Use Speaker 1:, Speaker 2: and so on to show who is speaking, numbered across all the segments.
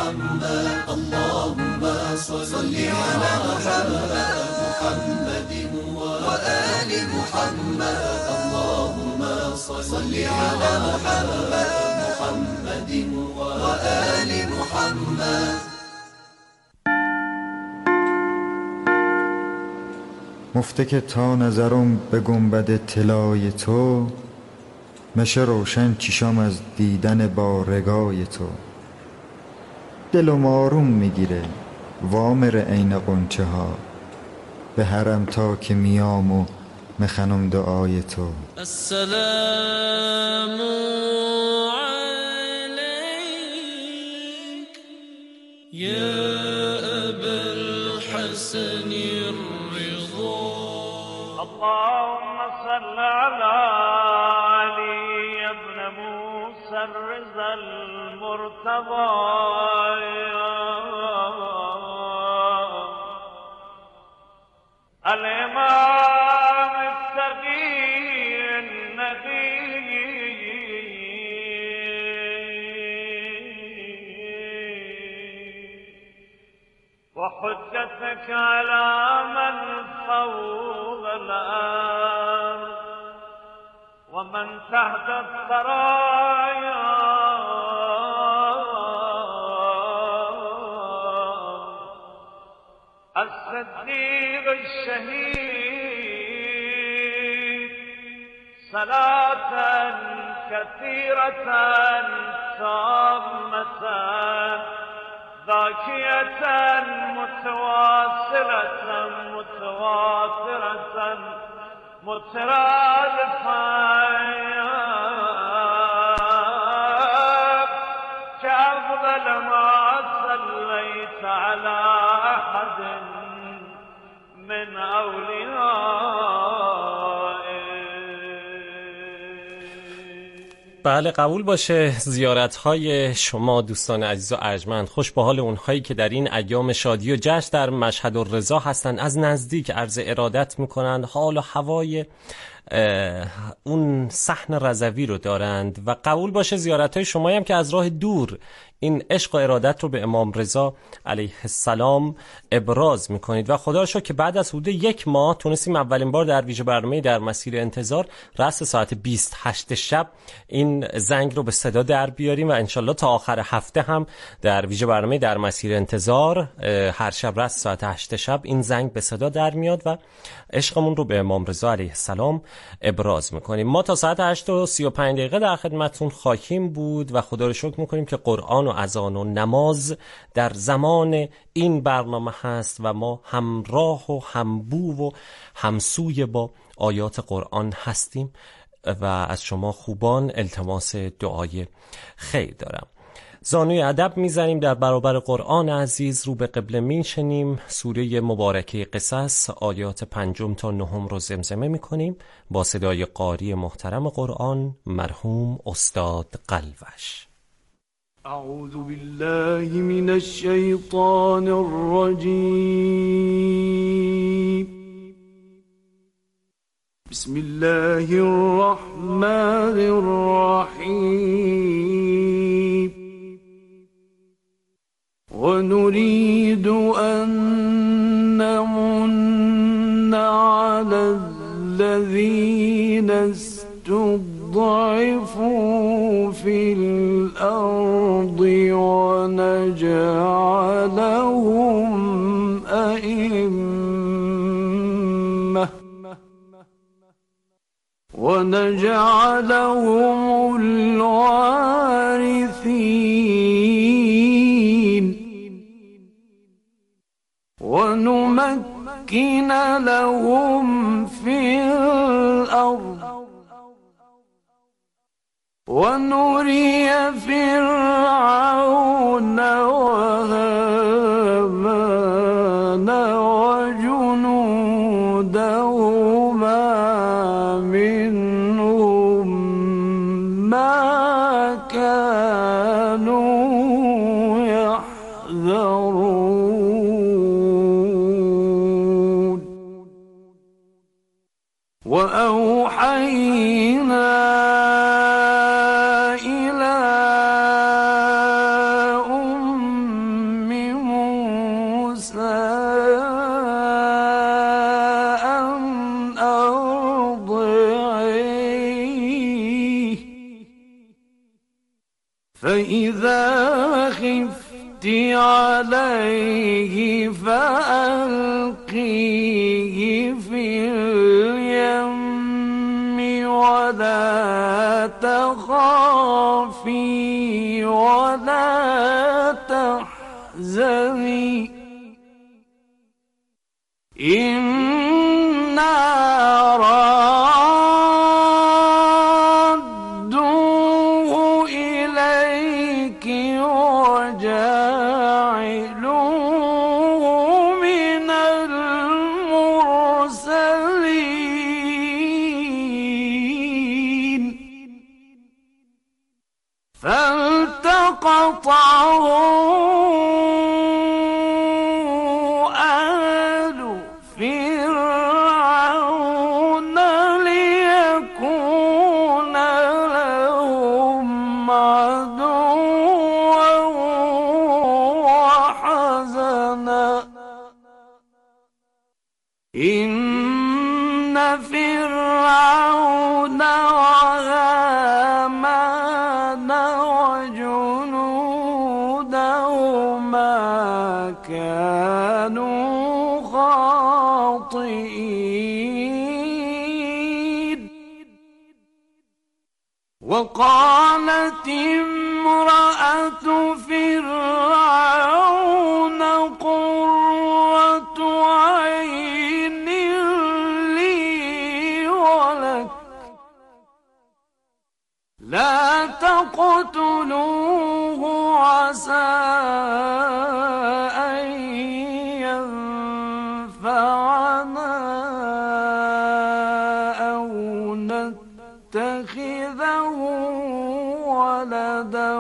Speaker 1: محمد اللهم صل على محمد محمد وآل محمد اللهم صل على محمد محمد وآل محمد.
Speaker 2: مفته که تا نظرم به گنبد طلای تو، مشه روشن چشام از دیدن با رگای تو. دلم آروم میگیره وامر عین غنچه ها، به حرم تا که میام و میخنم دعای تو.
Speaker 3: السلام علیک یا ابا الحسن الرضا.
Speaker 4: اللهم صل على علي ابن موسى الرضا المرتضى الإمام التقي النبي وحجتك على من فوق الأرض ومن تحت الثرايا الصديق الشهيد صلاة كثيرة تامة ذاكية متواصلة متواترة مترادفة كأفضل ما صليت على أحد من
Speaker 5: بله قبول باشه. زیارت‌های شما دوستان عزیز و ارجمند خوش به حال اونهایی که در این ایام شادی و جشن در مشهد الرضا هستن، از نزدیک عرض ارادت میکنند، حال و هوای اون صحن رضوی رو دارند. و قبول باشه زیارت‌های شما هم که از راه دور این عشق و ارادت رو به امام رضا علیه السلام ابراز میکنید. و خدا رو شکر که بعد از حدود 1 ماه تونستیم اولین بار در ویژه برنامه در مسیر انتظار رأس ساعت 28 شب این زنگ رو به صدا در بیاریم و انشالله تا آخر هفته هم در ویژه برنامه در مسیر انتظار هر شب رأس ساعت 8 شب این زنگ به صدا در میاد و عشقمون رو به امام رضا علیه السلام ابراز میکنیم. ما تا ساعت 8:35 در خدمتتون خواهیم بود و خدا رو شکر میکنیم که قرآن و اذان و نماز در زمان این برنامه هست و ما همراه و همبو و همسوی با آیات قرآن هستیم و از شما خوبان التماس دعای خیر دارم. زانوی ادب میزنیم در برابر قرآن عزیز، رو به قبله میشنیم، سوره مبارکه قصص آیات 5 تا 9 رو زمزمه میکنیم با صدای قاری محترم قرآن مرحوم استاد قلوش.
Speaker 6: اعوذ بالله من الشیطان الرجیم. بسم الله الرحمن الرحیم. ونريد أن نمن على الذين استضعفوا في الأرض ونجعلهم أئمة ونجعلهم الوارثين ونمكن لهم في الأرض ونري فرعون وهامان وجنودهما منهم ما كانوا يحذرون. وأوحينا إلى أم فإذا خفت عليه فألقيه في اليم ولا تخافي ولا تحزني إنا رادوه إليك وجاعلوه من المرسلين فالتقطه آل فرعون ليكون لهم عدوا وحزنا إن فرعون وهامان وجنودهما كانوا خاطئين وقالت امرأة فرعون قرة عين لي ولك لا تقتلوه عسى أن ينفعنا أو نتخذه ولدا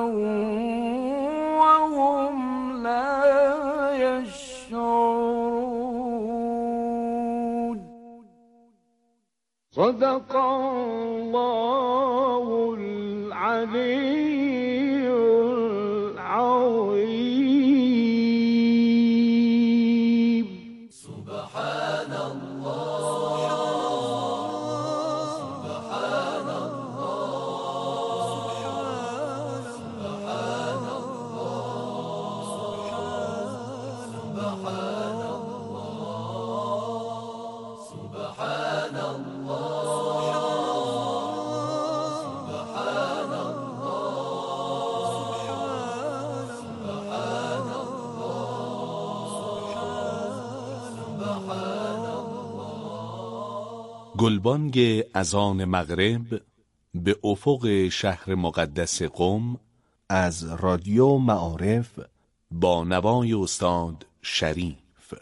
Speaker 6: وهم لا يشعرون صدق الله العلي العظيم
Speaker 1: سبحان الله سبحان الله سبحان الله سبحان الله سبحان الله
Speaker 7: گلبانگ اذان مغرب به افق شهر مقدس قم از رادیو معارف با نوای استاد شریف.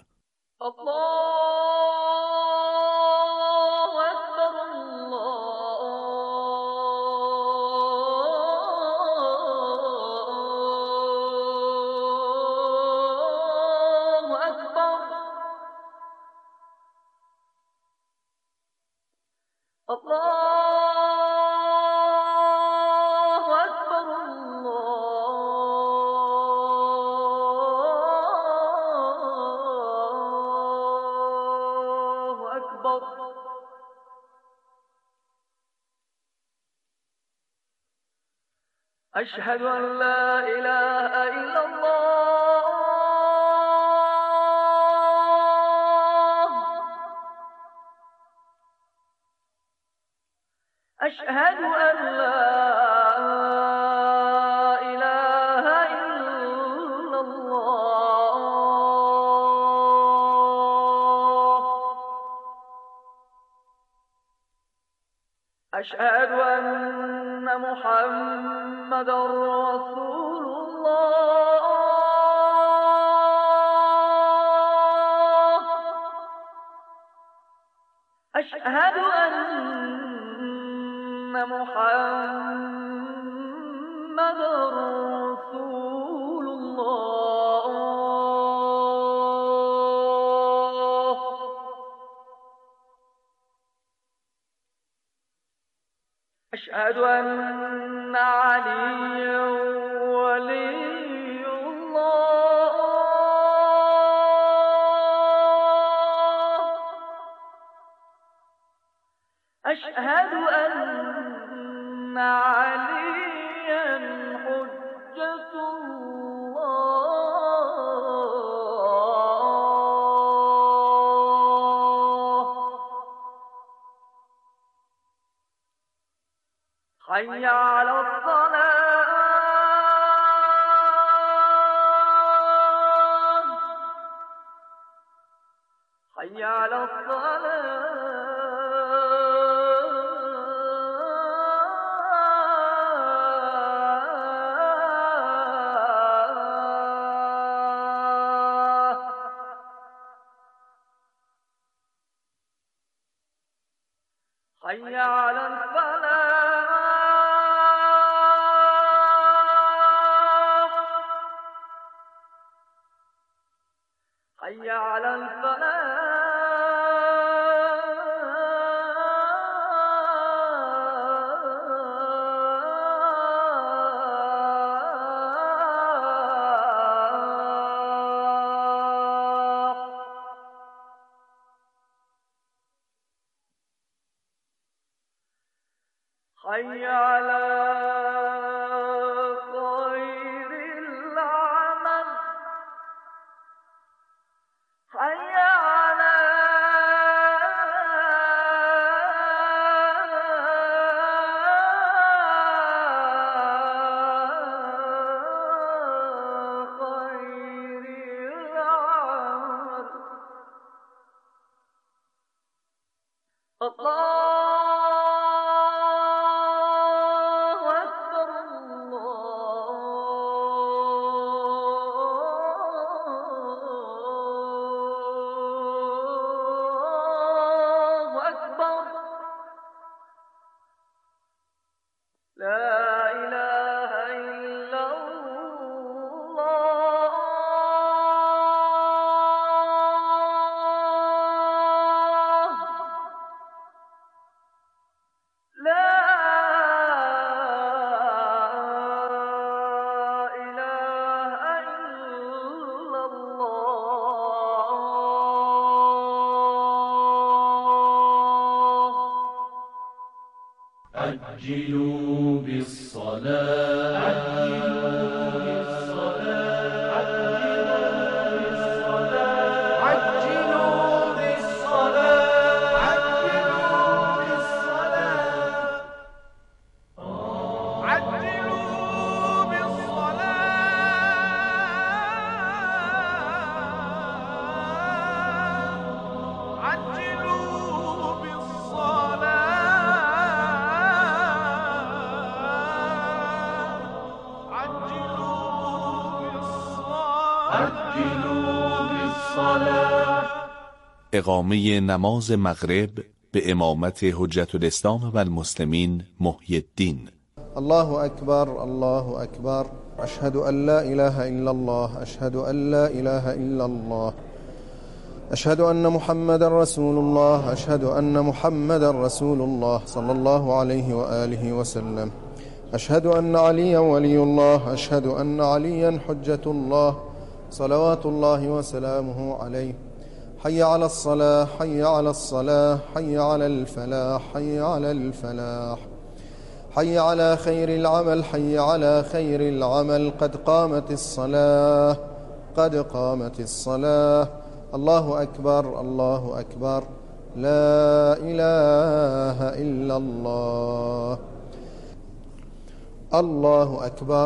Speaker 6: أشهد أن لا إله إلا الله أشهد أن لا إله إلا الله أشهد أن محمدا رسول الله أشهد أن محمدا رسول الله أشهد أن عليا ولي الله أشهد أن عليا حجة حي على الصلاة حي على الصلاة حي على الفلاح حي على الفلاح حي على خير العمل حي على خير العمل
Speaker 1: عجلوا بالصلاة عجلوا بالصلاة عجلوا بالصلاة عجلوا بالصلاة عجلوا بالصلاة عجلوا بالصلاة
Speaker 7: اقامه نماز مغرب به امامت حجت الاسلام و المسلمین محی الدین.
Speaker 8: الله أكبر الله أكبر أشهد أن لا إله إلا الله أشهد أن لا إله إلا الله أشهد أن محمد رسول الله أشهد أن محمد رسول الله صلى الله عليه وآله وسلم أشهد أن عليا ولي الله أشهد أن عليا حجة الله صلوات الله وسلامه عليه. حي على الصلاة حي على الصلاة حي على الفلاح حي على الفلاح حي على خير العمل حي على خير العمل قد قامت الصلاة قد قامت الصلاة. الله أكبر الله أكبر لا إله إلا الله. الله أكبر.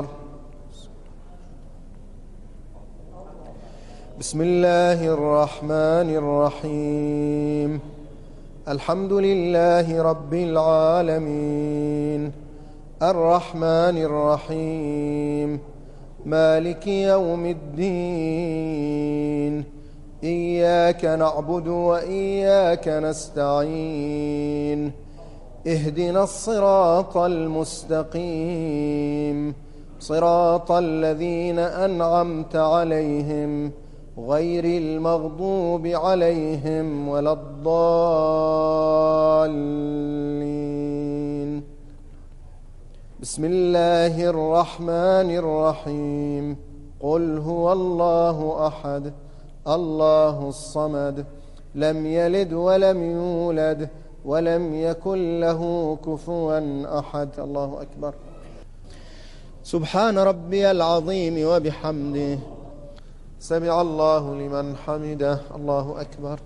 Speaker 8: بسم الله الرحمن الرحيم. الحمد لله رب العالمين الرحمن الرحيم مالك يوم الدين إياك نعبد وإياك نستعين اهدنا الصراط المستقيم صراط الذين أنعمت عليهم غير المغضوب عليهم ولا الضالين. بسم الله الرحمن الرحيم. قل هو الله أحد الله الصمد لم يلد ولم يولد ولم يكن له كفوا أحد. الله أكبر. سبحان ربي العظيم وبحمده سمع الله لمن حمده الله أكبر.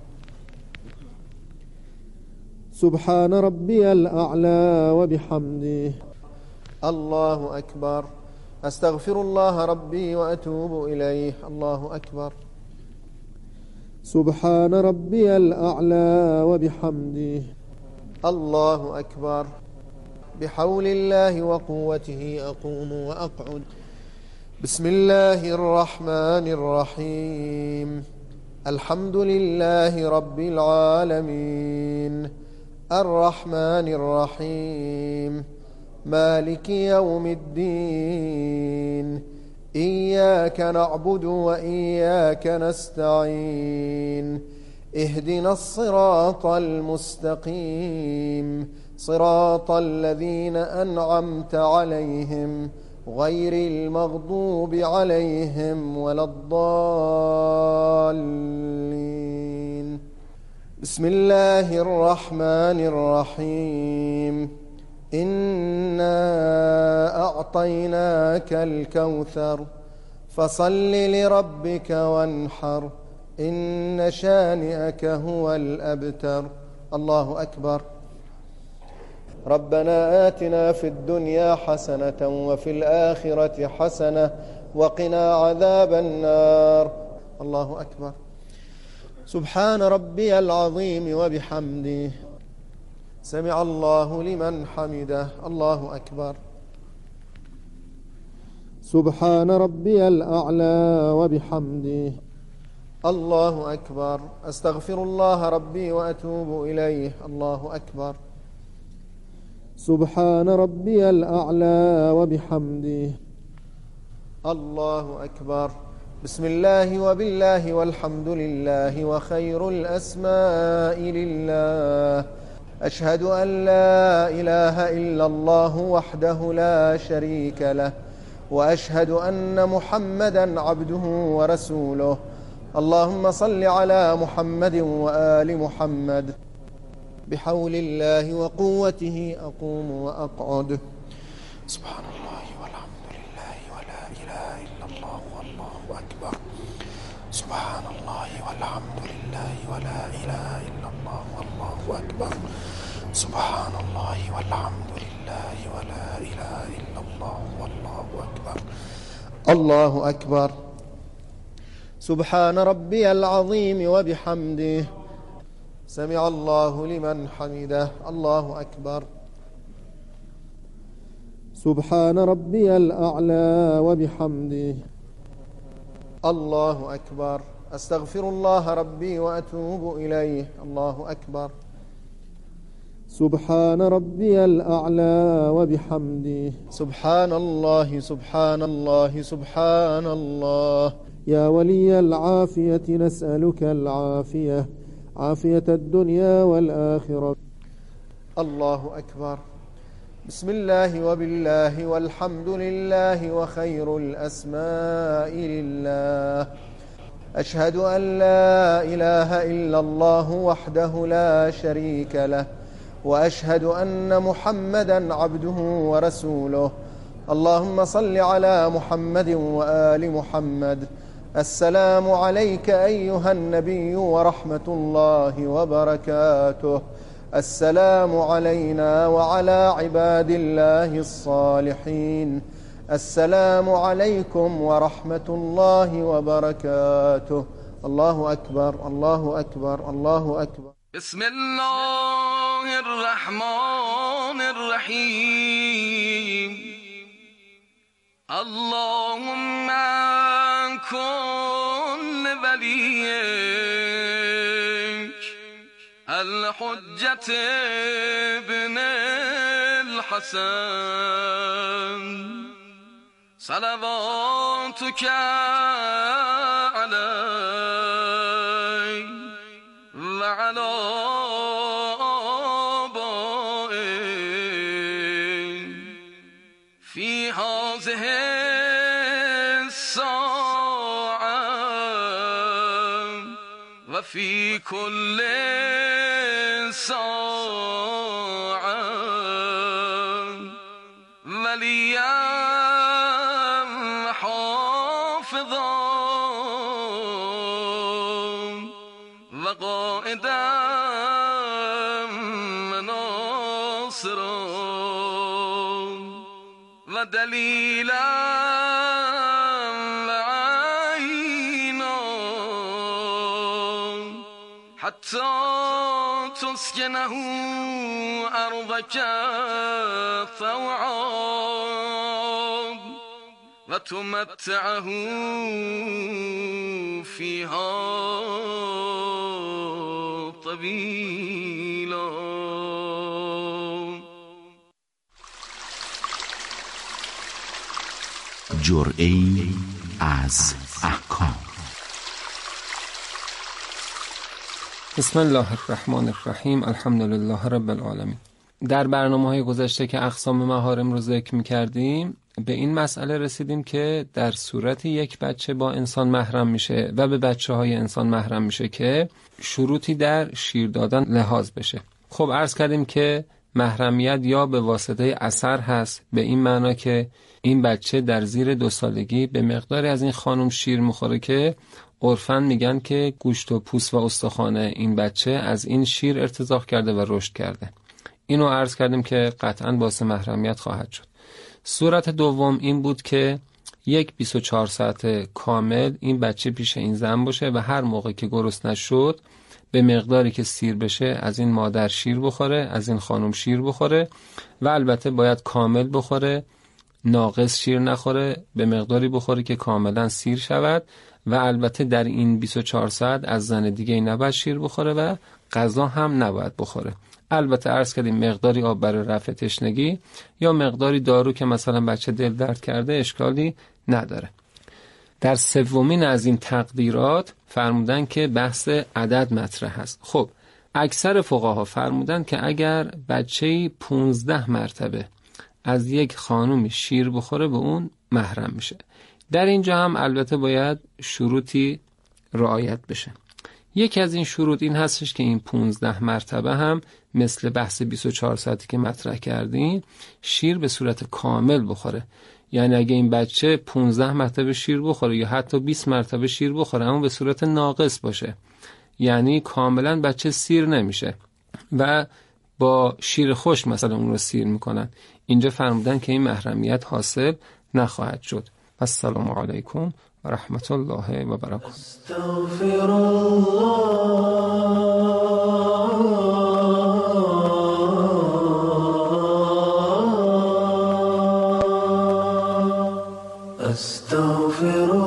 Speaker 8: سبحان ربي الأعلى وبحمده الله أكبر. أستغفر الله ربي وأتوب إليه الله أكبر. سبحان ربي الأعلى وبحمده الله أكبر. بحول الله وقوته أقوم وأقعد. بسم الله الرحمن الرحيم. الحمد لله رب العالمين الرحمن الرحيم مالك يوم الدين إياك نعبد وإياك نستعين اهدنا الصراط المستقيم صراط الذين أنعمت عليهم غير المغضوب عليهم ولا الضالين. بسم الله الرحمن الرحيم. إنا أعطيناك الكوثر فصل لربك وانحر إن شانئك هو الأبتر الله أكبر. ربنا آتنا في الدنيا حسنة وفي الآخرة حسنة وقنا عذاب النار الله أكبر. سبحان ربي العظيم وبحمده سمع الله لمن حمده الله أكبر. سبحان ربي الأعلى وبحمده الله أكبر. أستغفر الله ربي وأتوب إليه الله أكبر. سبحان ربي الأعلى وبحمده الله أكبر. بسم الله وبالله والحمد لله وخير الأسماء لله. أشهد أن لا إله إلا الله وحده لا شريك له وأشهد أن محمدا عبده ورسوله. اللهم صل على محمد وآل محمد. بحول الله وقوته أقوم وأقعد. سبحان الله والحمد لله ولا إله إلا الله والله أكبر. سبحان الله والحمد لله ولا إله إلا الله والله أكبر. سبحان الله والحمد لله ولا إله إلا الله والله أكبر. الله أكبر. سبحان ربي العظيم وبحمده سمع الله لمن حمده الله أكبر. سبحان ربي الأعلى وبحمده الله أكبر. أستغفر الله ربي وأتوب إليه الله أكبر. سبحان ربي الأعلى وبحمده سبحان الله سبحان الله سبحان الله. يا ولي العافية نسألك العافية عافية الدنيا والآخرة الله أكبر. بسم الله وبالله والحمد لله وخير الأسماء لله. أشهد أن لا إله إلا الله وحده لا شريك له وأشهد أن محمدا عبده ورسوله. اللهم صل على محمد وآل محمد. السلام عليك أيها النبي ورحمة الله وبركاته. السلام علينا وعلى عباد الله الصالحين. السلام عليكم ورحمة الله وبركاته. الله أكبر الله أكبر الله أكبر.
Speaker 3: بسم الله الرحمن الرحيم. اللهم كن لوليك الحجة ابن الحسن صلواتك عليه وعلى آبائه في هذه الساعة وفي كل ساعة وليا حافظا و قائدا و ناصرا و دلیلا و عینا حتی تسکنه ارضک طوعا و تمتعه فیها طویلا.
Speaker 7: جرعه‌ای از احکام.
Speaker 9: بسم الله الرحمن الرحیم. الحمدلله رب العالمین. در برنامه‌های گذشته که اقسام محارم رو ذکر می‌کردیم به این مسئله رسیدیم که در صورت یک بچه با انسان محرم میشه و به بچه‌های انسان محرم میشه که شروطی در شیر دادن لحاظ بشه. خب عرض کردیم که محرمیت یا به واسطه اثر هست، به این معنا که این بچه در زیر 2 سالگی به مقداری از این خانم شیر میخوره که عرفاً میگن که گوشت و پوست و استخوان این بچه از این شیر ارتزاق کرده و رشد کرده. اینو عرض کردیم که قطعاً باعث محرمیت خواهد شد. صورت دوم این بود که یک 24 ساعت کامل این بچه پیش این زن باشه و هر موقع که گرسنه شد به مقداری که سیر بشه از این مادر شیر بخوره، از این خانم شیر بخوره و البته باید کامل بخوره، ناقص شیر نخوره، به مقداری بخوره که کاملا سیر شود و البته در این 24 ساعت از زن دیگه نباید شیر بخوره و غذا هم نباید بخوره. البته عرض کردیم مقداری آب برای رفع تشنگی یا مقداری دارو که مثلا بچه دل درد کرده اشکالی نداره. در سومین از این تقدیرات فرمودن که بحث عدد مطرح هست. خب اکثر فقها فرمودن که اگر بچه‌ای 15 مرتبه از یک خانومی شیر بخوره به اون محرم میشه. در اینجا هم البته باید شروطی رعایت بشه. یکی از این شروط این هستش که این 15 مرتبه هم مثل بحث 24 ساعتی که مطرح کردیم شیر به صورت کامل بخوره. یعنی اگه این بچه 15 مرتبه شیر بخوره یا حتی 20 مرتبه شیر بخوره اما به صورت ناقص باشه، یعنی کاملا بچه سیر نمیشه و با شیر خشک مثلا اون رو سیر میکنن، اینجا فرمودن که این محرمیت حاصل نخواهد شد. السلام علیکم و رحمت الله و برکاته.
Speaker 1: استغفر الله استغفر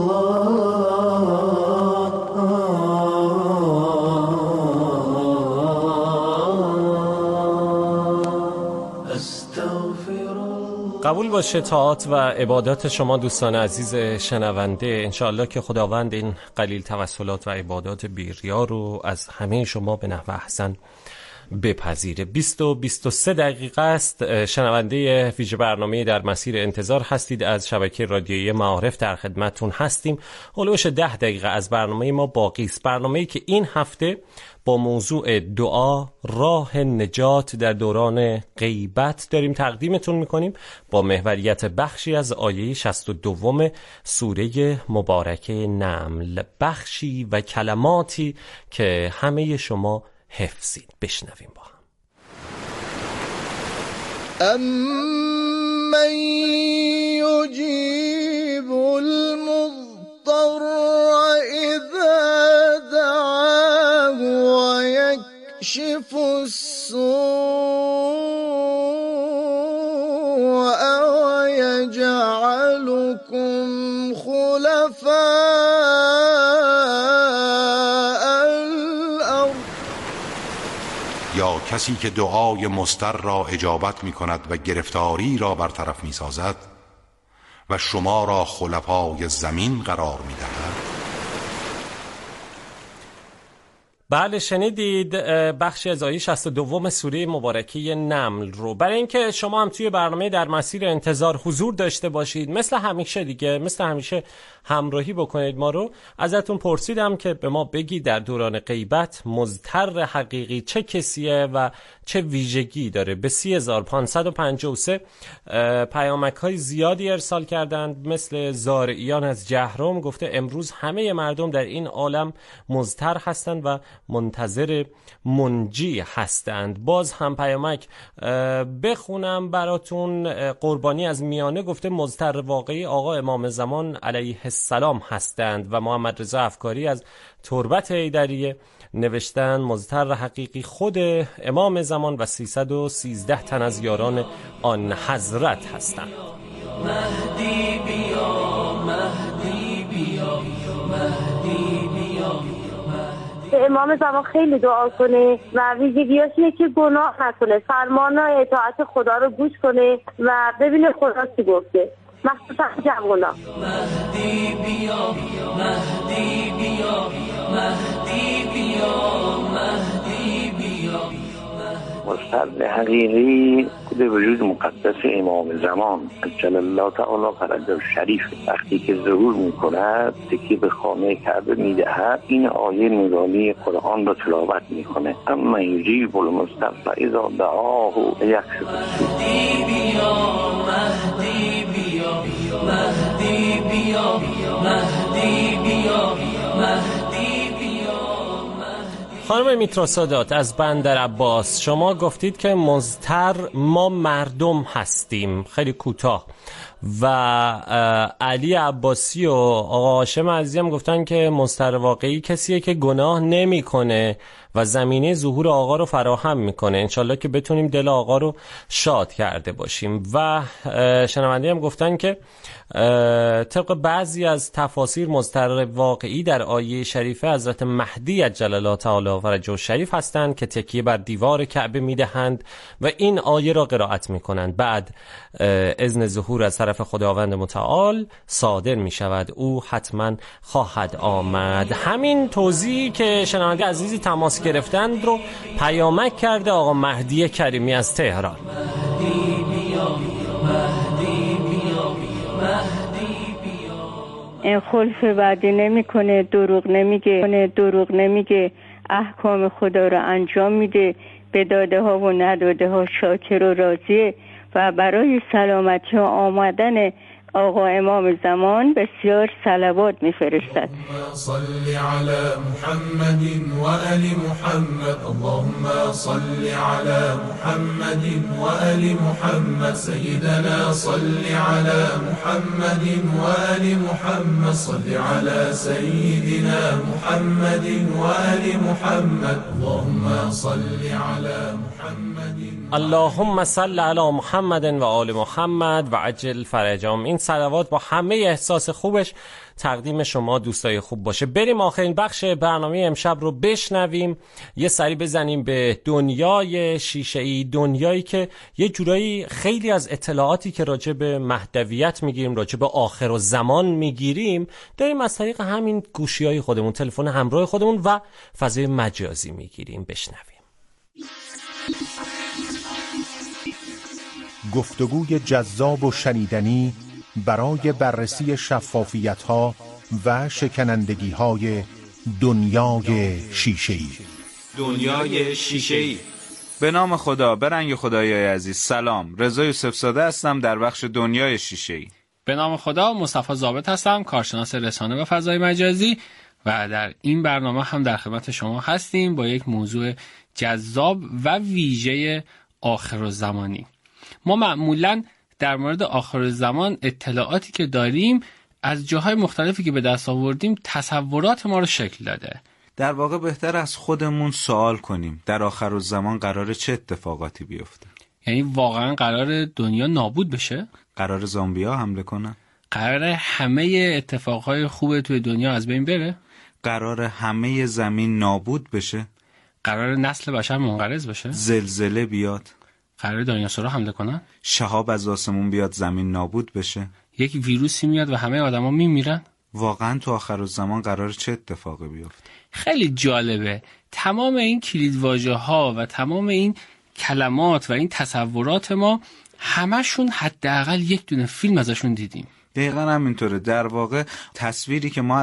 Speaker 5: قبول باشه طاعات و عبادات شما دوستان عزیز شنونده. انشاءالله که خداوند این قلیل توسلات و عبادات بیریا رو از همه شما به نحو احسن بپذیره. 20 و 23 دقیقه است. شنونده ویژه برنامه در مسیر انتظار هستید از شبکه رادیویی معارف، در خدمتتون هستیم. هلوش 10 دقیقه از برنامه ما باقی است. برنامه‌ای که این هفته با موضوع دعا راه نجات در دوران غیبت داریم تقدیمتون میکنیم با محوریت بخشی از آیه 62 سوره مبارکه نمل، بخشی و کلماتی که همه شما حفظید. بشنویم با هم.
Speaker 8: امن یجیب المضطر اذا دعاه و یکشف السوء و یجعلکم خلفاء
Speaker 10: یا کسی که دعای مضطر را اجابت می کند و گرفتاری را برطرف می سازد و شما را خلفای زمین قرار می دهد.
Speaker 5: بله شنیدید بخشی از آیه 62 سوره مبارکه نمل رو. برای اینکه شما هم توی برنامه در مسیر انتظار حضور داشته باشید، مثل همیشه همراهی بکنید ما رو، ازتون پرسیدم که به ما بگید در دوران غیبت مضطر حقیقی چه کسیه و چه ویژگی داره. به 3553 پیامک های زیادی ارسال کردند، مثل زارعیان از جهرم گفته امروز همه مردم در این عالم مضطر هستند و منتظر منجی هستند. باز هم پیامک بخونم براتون. قربانی از میانه گفته مضطر واقعی آقا امام زمان علیه السلام هستند و محمد رضا افکاری از تربت حیدریه نوشتن مضطر حقیقی خود امام زمان و 313 تن از یاران آن حضرت هستند.
Speaker 1: مهدی بیا، مهدی بیا، مهدی بیا.
Speaker 11: به امام زمان خیلی دعا کنه و ویژگیاش اینه که گناه نکنه، فرمان و اطاعت خدا رو گوش کنه و ببینه خدا چی گفته، مخصوصا جوونا.
Speaker 1: مهدی بیا، مهدی بیا، مهدی بیا، مهدی بیا.
Speaker 12: مستر حقیقی خود وجود مقدس امام زمان عجل الله تعالی فرجه الشریف وقتی که ظهور میکند تکیه به خانه کعبه میدهد، این آیه نورانی قرآن را تلاوت میکنه. اما یجیب المضطر اذا دعاه یکشف السوء.
Speaker 1: مهدی بیا، مهدی بیا، مهدی بیا، مهدی بیا، مهدی بیا.
Speaker 5: خانم میترا سادات از بندر عباس، شما گفتید که مضطر ما مردم هستیم، خیلی کوتاه، و علی عباسی و آقا هاشم عزیزی هم گفتن که مضطر واقعی کسیه که گناه نمیکنه و زمینه ظهور آقا رو فراهم میکنه. انشالله که بتونیم دل آقا رو شاد کرده باشیم. و شنونده هم گفتن که طبق بعضی از تفاسیر مضطر واقعی در آیه شریفه حضرت مهدی عجل الله تعالی فرجه الشریف هستند که تکیه بر دیوار کعبه میدهند و این آیه را قرائت میکنند. بعد اذن ظهور از طرف خداوند متعال صادر میشود، او حتما خواهد آمد. همین توضیحی که شنونده عزیزی تماس گرفتند رو پیامک کرده آقا مهدی کریمی از تهران.
Speaker 1: مهدی بیا، مهدی بیا، مهدی بیا.
Speaker 13: این خلف وعده نمیکنه، دروغ نمیگه، احکام خدا رو انجام میده، به داده ها و نداده ها شاکر و راضیه و برای سلامتی و آمدن آقا امام زمان بسیار صلوات میفرستد.
Speaker 1: صل علی محمد و آل محمد، اللهم صل علی محمد و آل محمد، سیدنا صل علی محمد و آل محمد، صل علی سیدنا محمد و آل محمد، اللهم صل علی محمد.
Speaker 5: اللهم صل علی محمد و آل محمد و عجل فرجهم. این صلوات با همه احساس خوبش تقدیم شما دوستای خوب باشه. بریم آخرین بخش برنامه امشب رو بشنویم، یه سری بزنیم به دنیای شیشه‌ای، دنیایی که یه جورایی خیلی از اطلاعاتی که راجع به مهدویت میگیریم، راجع به آخر و زمان میگیریم، داریم از طریق همین گوشی‌های خودمون، تلفن همراه خودمون و فضای مجازی میگیریم. بشنویم.
Speaker 14: گفتگوی جذاب و شنیدنی برای بررسی شفافیت‌ها و شکنندگی‌های دنیای شیشه‌ای.
Speaker 15: دنیای شیشه‌ای. به نام خدا، به رنگ خدای عزیز. سلام، رضا یوسف زاده هستم در بخش دنیای شیشه‌ای.
Speaker 9: به نام خدا، مصطفی ضابط هستم، کارشناس رسانه و فضای مجازی و در این برنامه هم در خدمت شما هستیم با یک موضوع جذاب و ویژه آخرالزمانی. ما معمولاً در مورد آخرالزمان اطلاعاتی که داریم از جاهای مختلفی که به دست آوردیم تصورات ما رو شکل داده.
Speaker 15: در واقع بهتر از خودمون سوال کنیم در آخرالزمان قراره چه اتفاقاتی بیفته؟
Speaker 9: یعنی واقعاً قرار دنیا نابود بشه؟
Speaker 15: قرار زامبیا حمله کنن؟
Speaker 9: قرار همه اتفاقهای خوب توی دنیا از بین بره؟
Speaker 15: قرار همه زمین نابود بشه؟
Speaker 9: قرار نسل بشر منقرض بشه؟
Speaker 15: زلزله بیاد؟
Speaker 9: قرار دایناسورها حمله کنن؟
Speaker 15: شهاب از آسمون بیاد زمین نابود بشه؟
Speaker 9: یک ویروسی میاد و همه آدما میمیرن؟
Speaker 15: واقعا تو آخرالزمان قرار چه اتفاقی بیفته؟
Speaker 16: خیلی جالبه. تمام این کلیدواژه ها و تمام این کلمات و این تصورات ما همشون حداقل یک دونه فیلم ازشون دیدیم.
Speaker 15: دقیقاً همینطوره. در واقع تصویری که ما